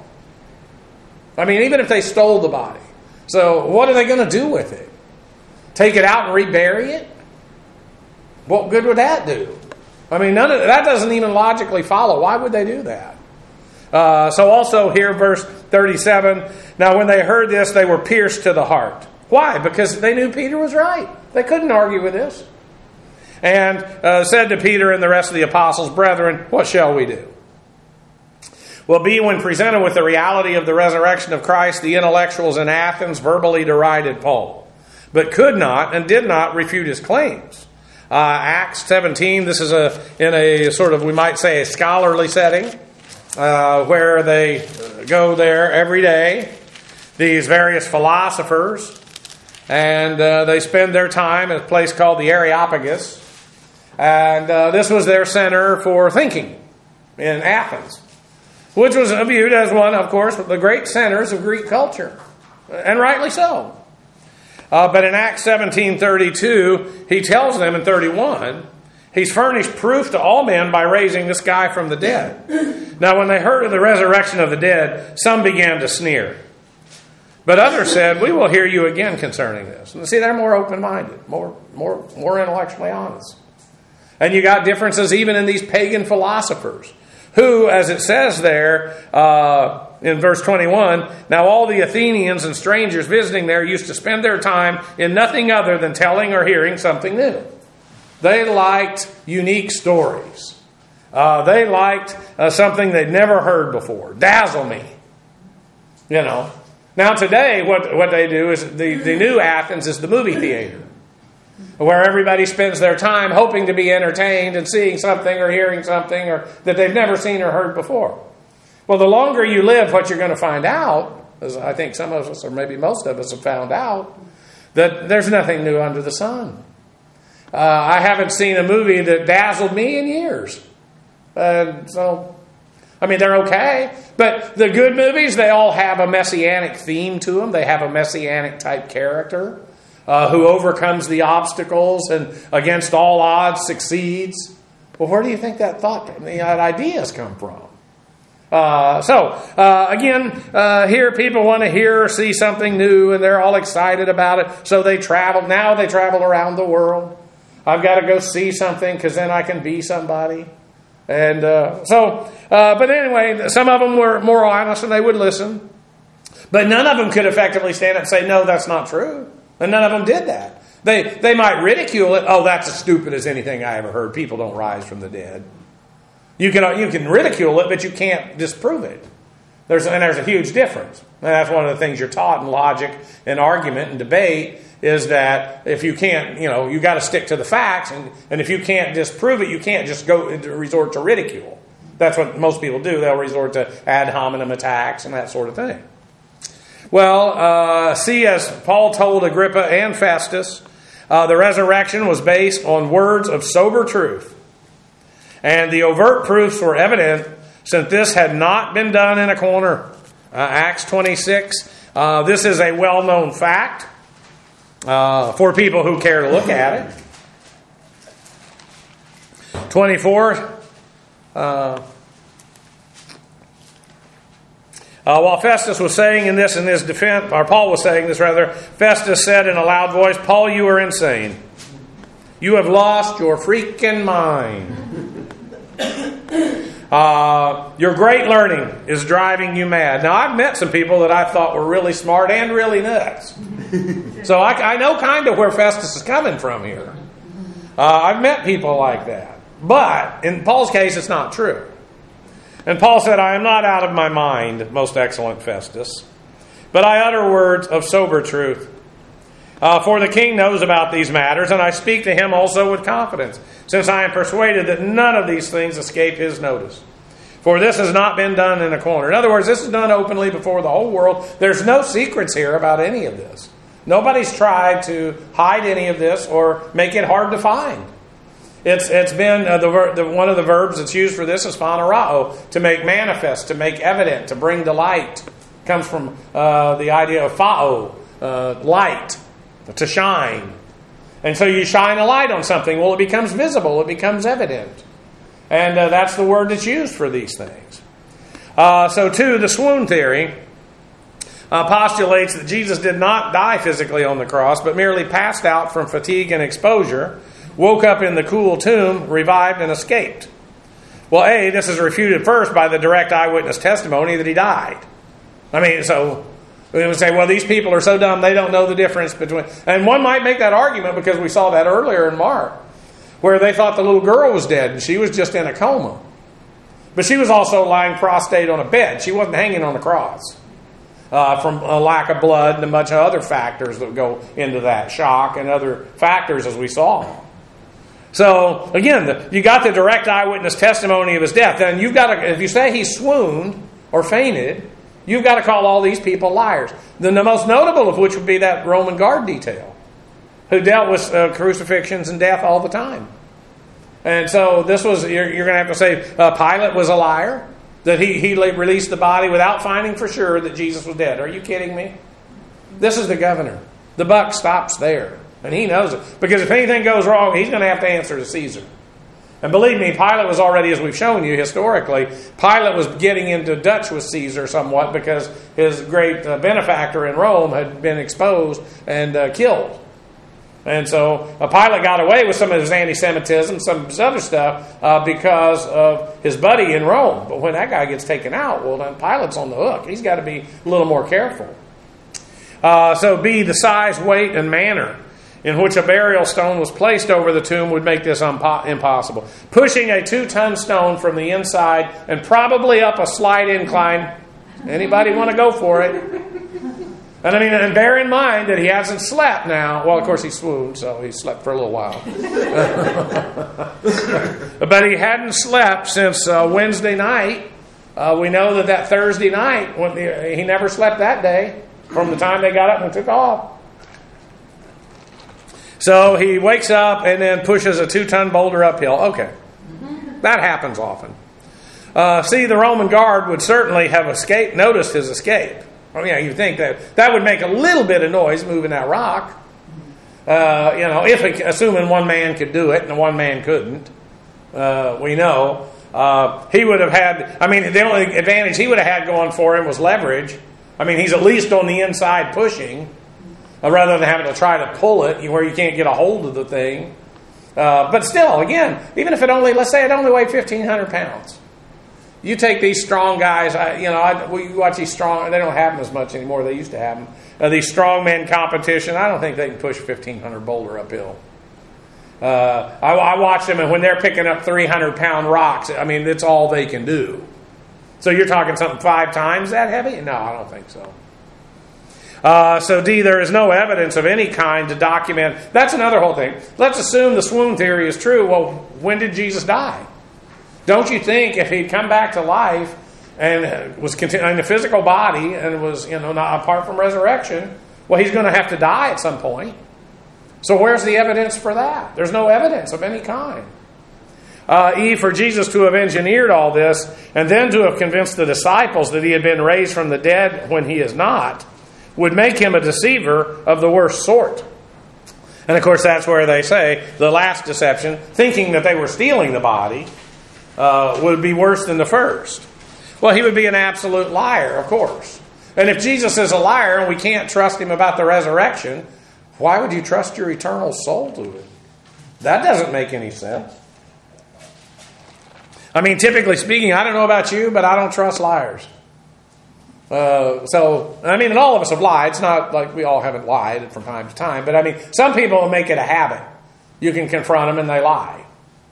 I mean, even if they stole the body. So what are they going to do with it? Take it out and rebury it? What good would that do? I mean, that doesn't even logically follow. Why would they do that? So also here, verse 37, now when they heard this, they were pierced to the heart. Why? Because they knew Peter was right. They couldn't argue with this. And said to Peter and the rest of the apostles, brethren, what shall we do? Well, when presented with the reality of the resurrection of Christ, the intellectuals in Athens verbally derided Paul, but could not and did not refute his claims. Acts 17, this is in a sort of, we might say, a scholarly setting, where they go there every day, these various philosophers, and they spend their time at a place called the Areopagus. And this was their center for thinking in Athens, which was viewed as one, of course, of the great centers of Greek culture. And rightly so. But in Acts 17:32, he tells them in 31, he's furnished proof to all men by raising this guy from the dead. Now, when they heard of the resurrection of the dead, some began to sneer. But others said, we will hear you again concerning this. And see, they're more open-minded, more intellectually honest. And you got differences even in these pagan philosophers, who, as it says there in verse 21, now all the Athenians and strangers visiting there used to spend their time in nothing other than telling or hearing something new. They liked unique stories. They liked something they'd never heard before. Dazzle me. Now today, what they do is the new Athens is the movie theater, where everybody spends their time hoping to be entertained and seeing something or hearing something or that they've never seen or heard before. Well, the longer you live, what you're going to find out, as I think some of us or maybe most of us have found out, that there's nothing new under the sun. I haven't seen a movie that dazzled me in years. They're okay. But the good movies, they all have a messianic theme to them. They have a messianic type character who overcomes the obstacles and against all odds succeeds. Well, where do you think that ideas come from? Here people want to hear or see something new, and they're all excited about it. So they travel. Now they travel around the world. I've got to go see something because then I can be somebody. And but anyway, some of them were more honest and they would listen. But none of them could effectively stand up and say, no, that's not true. And none of them did that. They might ridicule it. Oh, that's as stupid as anything I ever heard. People don't rise from the dead. You can ridicule it, but you can't disprove it. There's a huge difference. And that's one of the things you're taught in logic and argument and debate is that if you can't, you got to stick to the facts. And if you can't disprove it, you can't just resort to ridicule. That's what most people do. They'll resort to ad hominem attacks and that sort of thing. Well, as Paul told Agrippa and Festus, The resurrection was based on words of sober truth. And the overt proofs were evident since this had not been done in a corner. Acts 26. This is a well-known fact for people who care to look at it. 24. While Festus was saying in his defense, or Paul was saying this rather, Festus said in a loud voice, "Paul, you are insane. You have lost your freaking mind. Your great learning is driving you mad." Now, I've met some people that I thought were really smart and really nuts. So I know kind of where Festus is coming from here. I've met people like that. But in Paul's case, it's not true. And Paul said, "I am not out of my mind, most excellent Festus, but I utter words of sober truth. For the king knows about these matters, and I speak to him also with confidence, since I am persuaded that none of these things escape his notice. For this has not been done in a corner." In other words, this is done openly before the whole world. There's no secrets here about any of this. Nobody's tried to hide any of this or make it hard to find. It's been one of the verbs that's used for this is phanerao, to make manifest, to make evident, to bring to light. It comes from the idea of phao, light, to shine. And so you shine a light on something. Well, it becomes visible. It becomes evident. And that's the word that's used for these things. So, too, the swoon theory postulates that Jesus did not die physically on the cross, but merely passed out from fatigue and exposure, woke up in the cool tomb, revived, and escaped. Well, this is refuted first by the direct eyewitness testimony that he died. I mean, so we would say, well, these people are so dumb, they don't know the difference between... And one might make that argument because we saw that earlier in Mark, where they thought the little girl was dead and she was just in a coma. But she was also lying prostrate on a bed. She wasn't hanging on the cross from a lack of blood and a bunch of other factors that go into that, shock and other factors as we saw. So, again, you got the direct eyewitness testimony of his death. Then you've got to, if you say he swooned or fainted, you've got to call all these people liars. Then the most notable of which would be that Roman guard detail, who dealt with crucifixions and death all the time. And so this was, you're going to have to say Pilate was a liar, that he released the body without finding for sure that Jesus was dead. Are you kidding me? This is the governor. The buck stops there. And he knows it. Because if anything goes wrong, he's going to have to answer to Caesar. And believe me, Pilate was already, as we've shown you historically, Pilate was getting into Dutch with Caesar somewhat because his great benefactor in Rome had been exposed and killed. And so Pilate got away with some of his anti-Semitism, some of his other stuff, because of his buddy in Rome. But when that guy gets taken out, well, then Pilate's on the hook. He's got to be a little more careful. So B, the size, weight, and manner in which a burial stone was placed over the tomb would make this impossible. Pushing a 2-ton stone from the inside and probably up a slight incline. Anybody want to go for it? And and bear in mind that he hasn't slept now. Well, of course he swooned, so he slept for a little while. But he hadn't slept since Wednesday night. We know that Thursday night, he never slept that day from the time they got up and took off. So he wakes up and then pushes a 2-ton boulder uphill. Okay. That happens often. The Roman guard would certainly have noticed his escape. You think that would make a little bit of noise moving that rock. Assuming one man could do it and one man couldn't. We know. He would have had, the only advantage he would have had going for him was leverage. He's at least on the inside pushing. Rather than having to try to pull it where you can't get a hold of the thing. But still, again, even if let's say it only weighed 1,500 pounds. You take these strong guys, you watch these strong, they don't have them as much anymore. They used to have them. These strongmen competition, I don't think they can push 1,500 boulder uphill. I watch them, and when they're picking up 300-pound rocks, it's all they can do. So you're talking something 5 times that heavy? No, I don't think so. So D, there is no evidence of any kind to document. That's another whole thing. Let's assume the swoon theory is true. Well, when did Jesus die? Don't you think if he'd come back to life and was in a physical body and was, not apart from resurrection, well, he's going to have to die at some point. So where's the evidence for that? There's no evidence of any kind. For Jesus to have engineered all this and then to have convinced the disciples that he had been raised from the dead when he is not would make him a deceiver of the worst sort. And of course that's where they say the last deception, thinking that they were stealing the body, would be worse than the first. Well, he would be an absolute liar, of course. And if Jesus is a liar and we can't trust him about the resurrection, why would you trust your eternal soul to it? That doesn't make any sense. I mean, typically speaking, I don't know about you, but I don't trust liars. And all of us have lied. It's not like we all haven't lied from time to time. But I mean, some people make it a habit. You can confront them and they lie.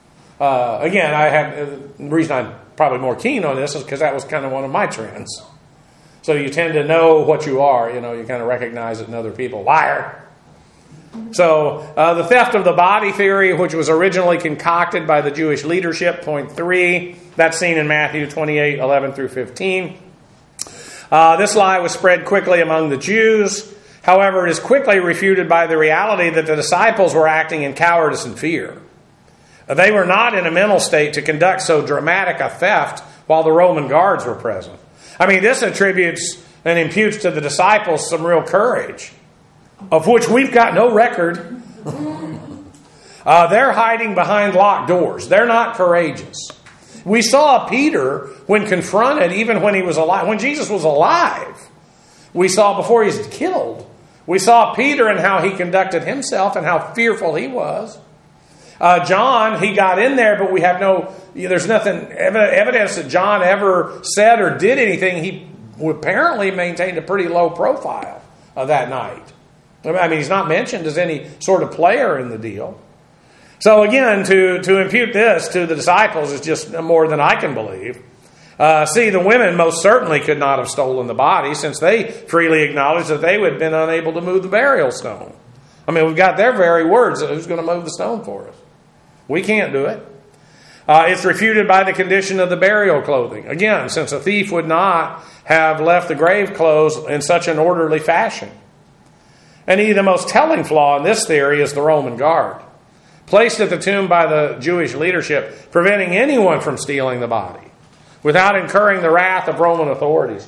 The reason I'm probably more keen on this is because that was kind of one of my trends. So you tend to know what you are. You kind of recognize it in other people. Liar. So the theft of the body theory, which was originally concocted by the Jewish leadership, point 3, that's seen in Matthew 28:11 through 15. This lie was spread quickly among the Jews. However, it is quickly refuted by the reality that the disciples were acting in cowardice and fear. They were not in a mental state to conduct so dramatic a theft while the Roman guards were present. I mean, this attributes and imputes to the disciples some real courage, of which we've got no record. They're hiding behind locked doors. They're not courageous. We saw Peter when confronted, even when he was alive, when Jesus was alive. We saw before he was killed. We saw Peter and how he conducted himself and how fearful he was. John, he got in there, but we have there's nothing, evidence that John ever said or did anything. He apparently maintained a pretty low profile that night. I mean, he's not mentioned as any sort of player in the deal. So again, to impute this to the disciples is just more than I can believe. The women most certainly could not have stolen the body, since they freely acknowledged that they would have been unable to move the burial stone. I mean, we've got their very words. Who's going to move the stone for us? We can't do it. It's refuted by the condition of the burial clothing. Again, since a thief would not have left the grave clothes in such an orderly fashion. And the most telling flaw in this theory is the Roman guard, placed at the tomb by the Jewish leadership, preventing anyone from stealing the body without incurring the wrath of Roman authorities.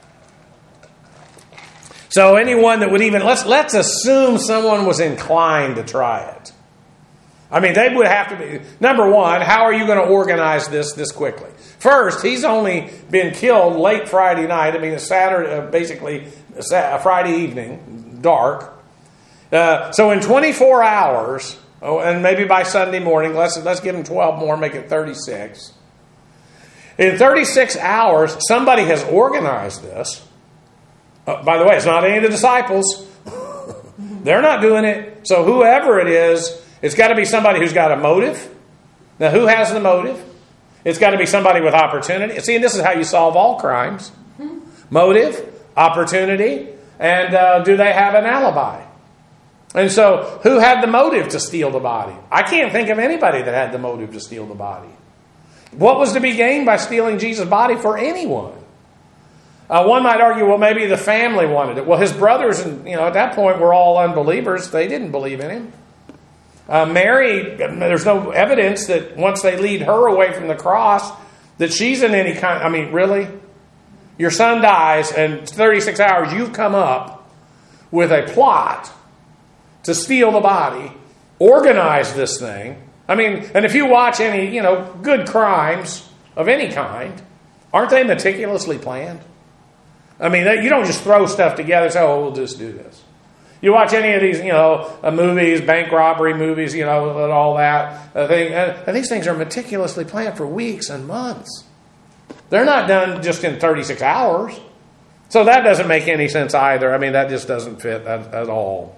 So anyone that would even, let's assume someone was inclined to try it. I mean, they would have to be, number one, how are you going to organize this quickly? First, he's only been killed late Friday night. I mean, it's Saturday, basically a Friday evening, dark. So in 24 hours, and maybe by Sunday morning, let's give him 12 more, make it 36. In 36 hours, somebody has organized this. By the way, it's not any of the disciples. They're not doing it. So whoever it is, it's got to be somebody who's got a motive. Now, who has the motive? It's got to be somebody with opportunity. See, and this is how you solve all crimes. Motive, opportunity, and do they have an alibi? And so, who had the motive to steal the body? I can't think of anybody that had the motive to steal the body. What was to be gained by stealing Jesus' body for anyone? One might argue, well, maybe the family wanted it. Well, his brothers, at that point, were all unbelievers. They didn't believe in him. Mary, there's no evidence that once they lead her away from the cross, that she's in any kind. I mean, really? Your son dies, and 36 hours, you've come up with a plot to steal the body, organize this thing. I mean, and if you watch any, good crimes of any kind, aren't they meticulously planned? I mean, you don't just throw stuff together and say, oh, we'll just do this. You watch any of these, movies, bank robbery movies, and all that thing, and these things are meticulously planned for weeks and months. They're not done just in 36 hours. So that doesn't make any sense either. I mean, that just doesn't fit at all.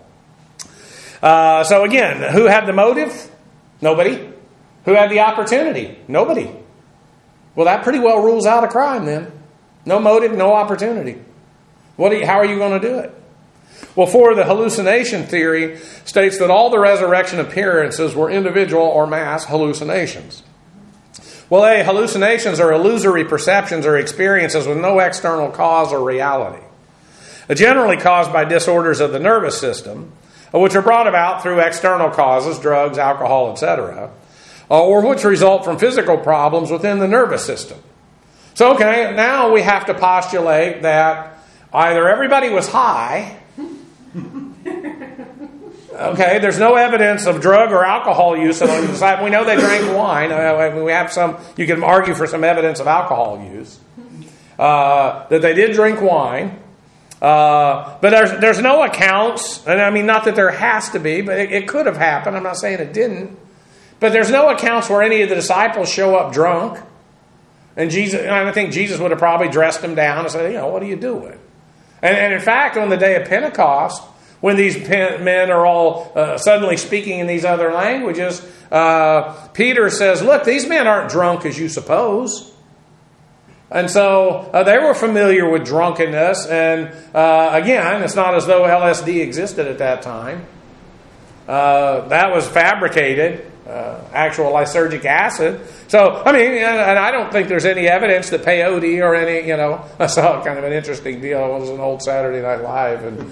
So again, who had the motive? Nobody. Who had the opportunity? Nobody. Well, that pretty well rules out a crime then. No motive, no opportunity. How are you going to do it? Well, the hallucination theory states that all the resurrection appearances were individual or mass hallucinations. Well, hallucinations are illusory perceptions or experiences with no external cause or reality. Generally caused by disorders of the nervous system, which are brought about through external causes, drugs, alcohol, etc., or which result from physical problems within the nervous system. So, okay, now we have to postulate that either everybody was high. Okay, there's no evidence of drug or alcohol use among the disciples. We know they drank wine. We have some. You can argue for some evidence of alcohol use. That they did drink wine. But there's no accounts, and I mean, not that there has to be, but it could have happened. I'm not saying it didn't. But there's no accounts where any of the disciples show up drunk. And I think Jesus would have probably dressed them down and said, what are you doing? And in fact, on the day of Pentecost, when these men are all suddenly speaking in these other languages, Peter says, look, these men aren't drunk as you suppose. And so they were familiar with drunkenness. And again, it's not as though LSD existed at that time. That was fabricated, actual lysergic acid. So, I mean, and I don't think there's any evidence that peyote or any, I saw kind of an interesting deal. It was an old Saturday Night Live. And,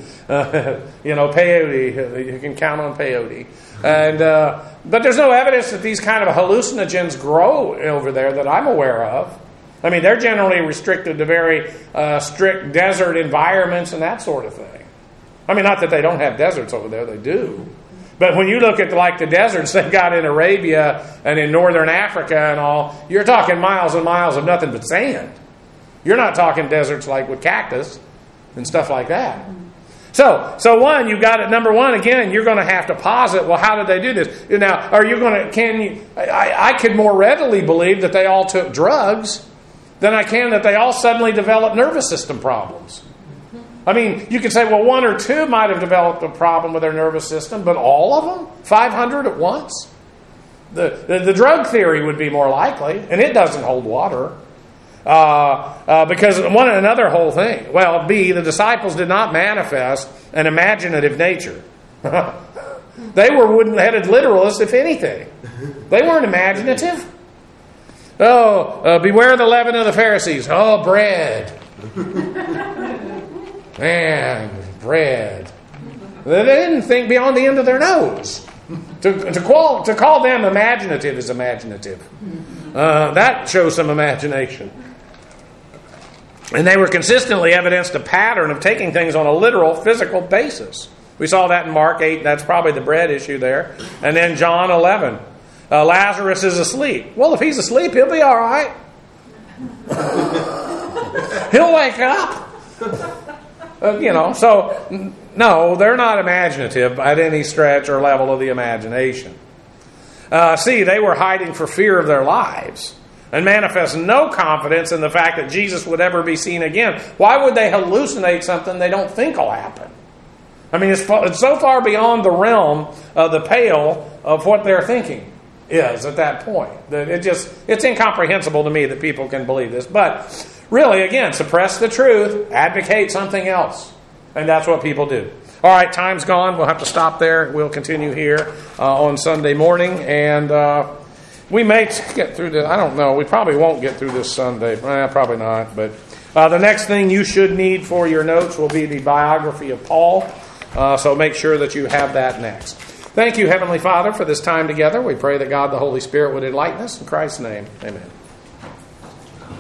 peyote, you can count on peyote. And but there's no evidence that these kind of hallucinogens grow over there that I'm aware of. I mean, they're generally restricted to very strict desert environments and that sort of thing. I mean, not that they don't have deserts over there, they do. But when you look at like the deserts they've got in Arabia and in northern Africa and all, you're talking miles and miles of nothing but sand. You're not talking deserts like with cactus and stuff like that. So one, you've got it. Number one, again, you're going to have to posit, well, how did they do this? Now, are you going to, I could more readily believe that they all took drugs than I can that they all suddenly developed nervous system problems. I mean, you could say, well, one or two might have developed a problem with their nervous system, but all of them? 500 at once? The drug theory would be more likely, and it doesn't hold water. Because another whole thing. Well, B, the disciples did not manifest an imaginative nature. They were wooden-headed literalists, if anything. They weren't imaginative. Beware the leaven of the Pharisees. Oh, bread. Man, bread. They didn't think beyond the end of their nose. To call them imaginative is imaginative. That shows some imagination. And they were consistently evidenced a pattern of taking things on a literal, physical basis. We saw that in Mark 8. That's probably the bread issue there. And then John 11. Lazarus is asleep. Well, if he's asleep, he'll be all right. He'll wake up. So, no, they're not imaginative at any stretch or level of the imagination. See, they were hiding for fear of their lives and manifest no confidence in the fact that Jesus would ever be seen again. Why would they hallucinate something they don't think will happen? I mean, it's so far beyond the realm of the pale of what they're thinking is at that point that it's incomprehensible to me that people can believe this. But really, again, suppress the truth, advocate something else. And that's what people do. All right, time's gone. We'll have to stop there. We'll continue here on Sunday morning. And we may get through this. I don't know. We probably won't get through this Sunday. Probably not. But the next thing you should need for your notes will be the biography of Paul. So make sure that you have that next. Thank you, Heavenly Father, for this time together. We pray that God the Holy Spirit would enlighten us. In Christ's name, amen.